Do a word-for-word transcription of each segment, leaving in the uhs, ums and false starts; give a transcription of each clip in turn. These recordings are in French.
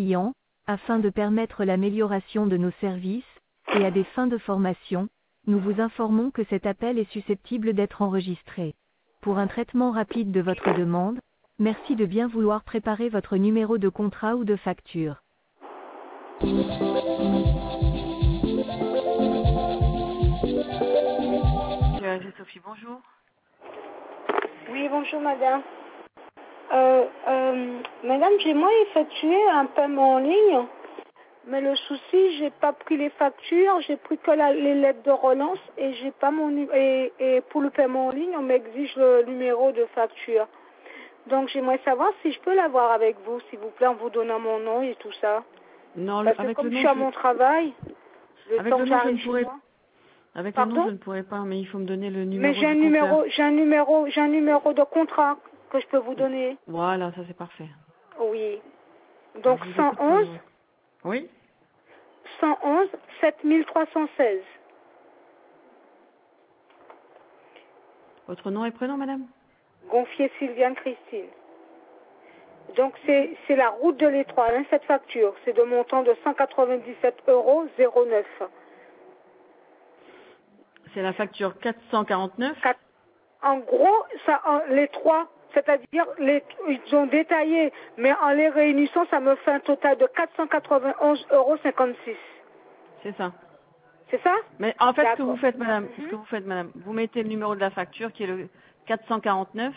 clients, afin de permettre l'amélioration de nos services, et à des fins de formation, nous vous informons que cet appel est susceptible d'être enregistré. Pour un traitement rapide de votre demande, merci de bien vouloir préparer votre numéro de contrat ou de facture. C'est Sophie, bonjour. Oui, bonjour madame. Euh, euh, madame, j'aimerais effectuer un paiement en ligne, mais le souci, j'ai pas pris les factures, j'ai pris que la, les lettres de relance et j'ai pas mon nu- et, et pour le paiement en ligne, on m'exige le numéro de facture. Donc j'aimerais savoir si je peux l'avoir avec vous, s'il vous plaît, en vous donnant mon nom et tout ça. Non, Parce que avec comme le je nom, suis à je... mon travail, le avec temps le que nom, je j'arrive ne chez pourrais, moi. avec le nom, Pardon? je ne pourrais pas, mais il faut me donner le Mais numéro j'ai un du compteur. numéro, j'ai un numéro, j'ai un numéro de contrat que je peux vous donner. Voilà, ça c'est parfait. Oui. Alors, Donc je vous cent écoute pour onze, le... Oui. cent onze, sept mille trois cent seize. Votre nom et prénom, madame? Gonfier Sylviane Christine. Donc c'est c'est la route de l'Étoile, hein, cette facture. C'est de montant de cent quatre-vingt-dix-sept euros zéro neuf. C'est la facture quatre cent quarante-neuf. En gros, ça, en- les trois, c'est-à-dire les, ils ont détaillé, mais en les réunissant, ça me fait un total de quatre cent quatre-vingt-onze euros cinquante-six. C'est ça. C'est ça? Mais en fait, ce que vous D'accord. faites, madame, ce Mhm. que vous faites, madame, vous mettez le numéro de la facture qui est le quatre cent quarante-neuf.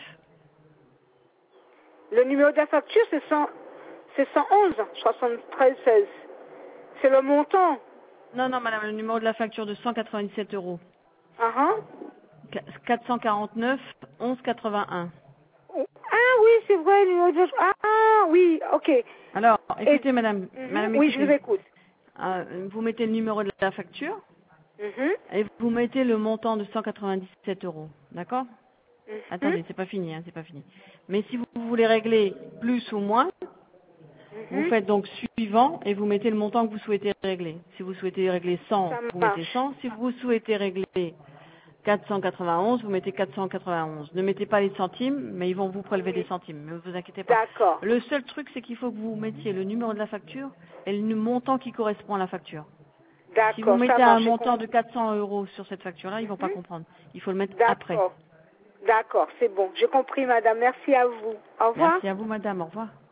Le numéro de la facture, c'est cent, c'est cent onze, soixante-treize seize. C'est le montant. Non, non, madame, le numéro de la facture de cent quatre-vingt-dix-sept euros. Ah, hein? quatre cent quarante-neuf, onze quatre-vingt-un. Ah oui, c'est vrai, le numéro de... Ah oui, ok. Alors, écoutez, Et... madame, Mhm. madame, Oui, je vous écoutez, écoute. euh, vous mettez le numéro de la facture Mhm. et vous mettez le montant de cent quatre-vingt-dix-sept euros, d'accord? Mhm. Attendez, c'est pas fini, hein, c'est pas fini. Mais si vous voulez régler plus ou moins, vous Mhm. faites donc suivant et vous mettez le montant que vous souhaitez régler. Si vous souhaitez régler cent, Ça vous mettez marche. cent. Si vous souhaitez régler quatre cent quatre-vingt-onze, vous mettez quatre cent quatre-vingt-onze. Ne mettez pas les centimes, mais ils vont vous prélever des Oui. centimes. Ne vous inquiétez pas. D'accord. Le seul truc, c'est qu'il faut que vous mettiez le numéro de la facture et le montant qui correspond à la facture. Si vous D'accord, ça mettez un marche. J'ai montant compris. de quatre cents euros sur cette facture-là, ils vont pas Mhm. comprendre. Il faut le mettre après. D'accord. D'accord, c'est bon. J'ai compris, madame. Merci à vous. Au revoir. Merci à vous, madame. Au revoir.